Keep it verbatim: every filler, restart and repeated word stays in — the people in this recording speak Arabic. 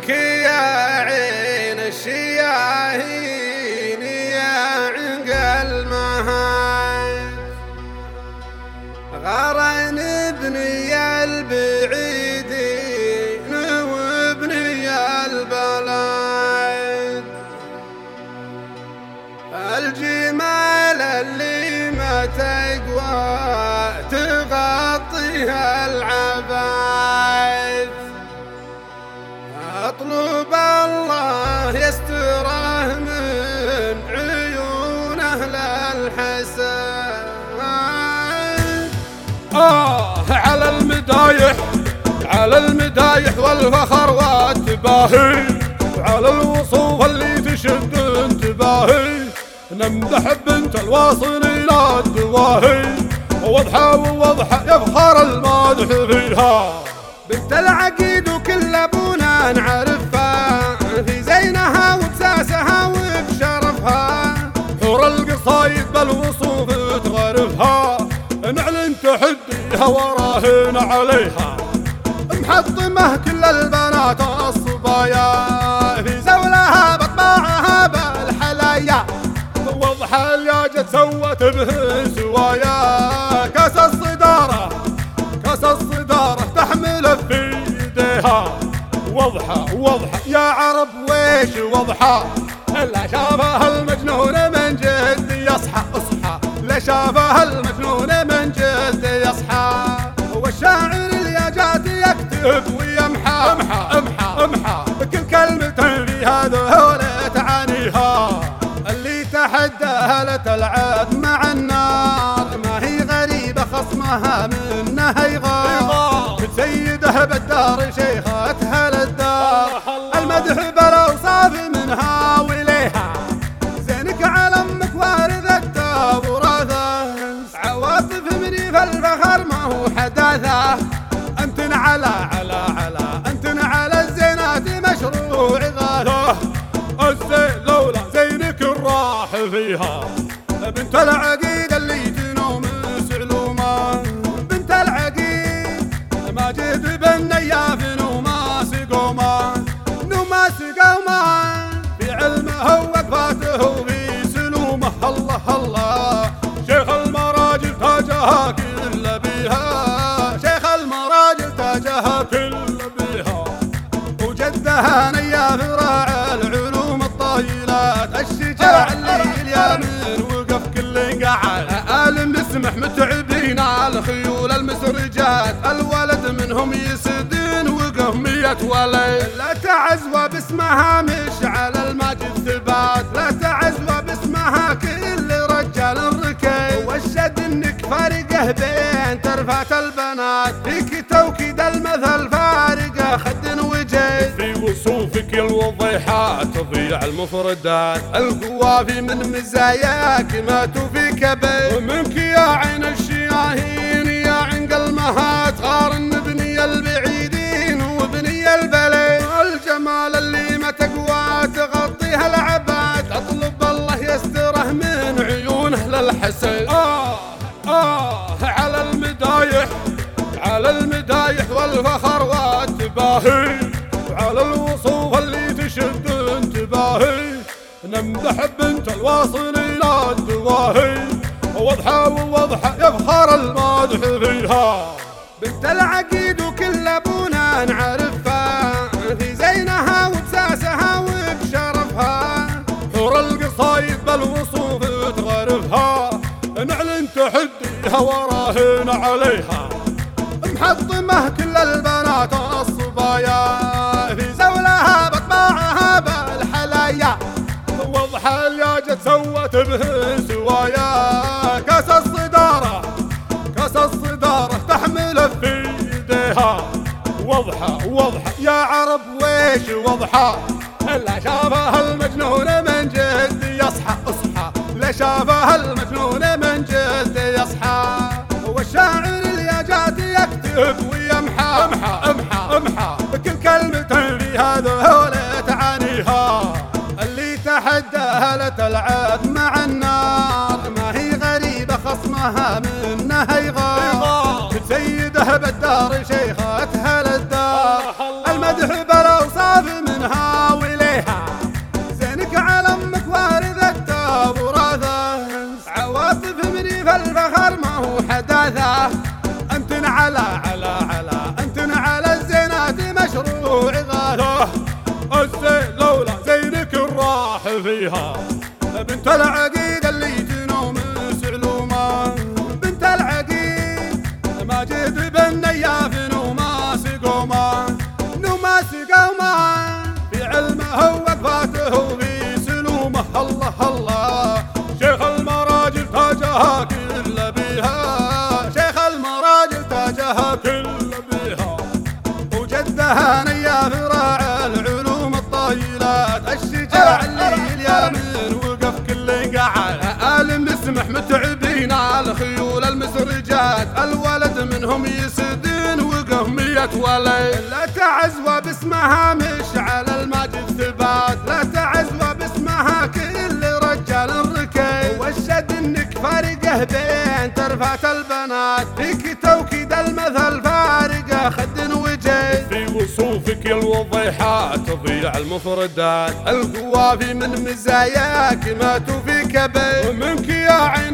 منك يا عين الشياهين يا عنق المهاد غرن ابني البعيدين وابني البلاد الجمال اللي ما تقوى تغطيها العباد اطلب الله يستره من عيون اهل الحسد. آه على المدايح على المدايح والفخر والتباهي وعلى الوصوف اللي تشد انتباهي نمدح بنت الواصلين الدواهي وضحى ووضحى يفخر المادح فيها بنت العقيد وكل ابونا نعرفها في زينها وبساسها وبشرفها حور القصايد بالوصوف تغرفها نعلن تحديها وراهن عليها محطمه كل البنات الصبايا في زولها بطباعها بالحلايا وضحى الياجت سوت به سوايا كاس الصدارة كاس الصدارة تحمل في يديها وضحى وضحى يا عرب ويش وضحى لا شافها المجنون من جد يصحى اصحى لا شافها المجنون من جد يصحى والشاعر الياجات يكتب ويمحى امحى امحى امحى كل كلمة في هذول تعانيها اللي تحداها لتلعب مع النار ما هي غريبة خصمها منها يغار سيده بالدار شيختها للدار المدح بالاوصاف منها وليها زينك على امك واردته وراثه عواطف مني فالفخر ما هو حداثه انتن على على على انتن على الزينات مشروع غاثه الزين لولا زينك الراح فيها بنت العقيد اللي تنوم سعلومه بنت العقيد ماجد بن نياف نوماس قومه نوماس قومه في علمه ووقفاته وفي سلومه الله الله شيخ المراجل تاجها كل بيها شيخ المراجل تاجها كل بيها وجدها نياف راعى العلوم الطايلات الشجاع اللي اليمين وقف كل قعد عالم بسمح متعبين على الخيول المسرجات الولد منهم يسدين وقف مية ولد لا تعزوى باسمها مش على الماجد ثبات لا تعزوى باسمها كل رجال ركي والشد انك فارقه بين ترفات البنات فيك توكيد المثل فارقه خد وجه في وصوفك يا الوضيحات تضيع المفردات القوافي من مزاياك ما توفيك بي ومنك يا عين الشياهين يا عنق المهات قارن بني البعيدين وبني البلد الجمال اللي ما تقوى تغطيها العباد اطلب الله يستره من عيونه للحسد. آه آه على المدايح على المدايح والفخر والتباهي وعلى الوصوف اللي تشد انتباهي نمدح بنت الواصلين الدواهي وضحى ووضحى يفخر المادح فيها بنت العقيد وكل ابونا نعرفها في زينها وبساسها وبشرفها حور القصايد بالوصوف تغرفها نعلن تحديها وراهن عليها محطمه كل البنات الصبايا في زولها بطباعها بالحلايا وضحى الياجت سوت به سوايا كاس الصدارة كاس الصدارة تحمل في يديها وضحى وضحى يا عرب ويش وضحى لا شافها المجنون من جد يصحى اصحى لا شافها المجنون من جد يصحى والشاعر الياجات يكتب ويمحى امحى امحى امحى كل كلمة في هذول تعانيها اللي تحداها لتلعب مع النار ما هي غريبة خصمها منها يغار سيده بالدار شيختها للدار المدح بالاوصاف من في الفخر ما هو حداثة. انتن على على على انتن على الزينات مشروع غاثة. الزين لولا زينك الراح فيها. بنت العقيد اللي تنوم سعلومة، بنت العقيد ماجد بن نياف نوماس قومة، نوماس قومة في علمه وقفاته وفي سلومه. الله الله شيخ المراجل تاجها كل بيها، شيخ المراجل تاجها كل بيها. وجدها نياف راعي العلوم الطايلات، الشجاع اللي اليمين وقف كل قعد. عالم يسمح متعبين على الخيول المزرجات، الولد منهم يسدين وقف مية ولد. لا تعزوى باسمها مش على الماجد ثبات، لا تعزوى باسمها كل رجال ركيب. والشد انك فارقه بين ترفات البنات، فيك توكيد المثل فارقه خد وجيد. في وصوفك الوضيحات تضيع المفردات، القوافي من مزاياك ما توفيك بيت. ومنك يا عين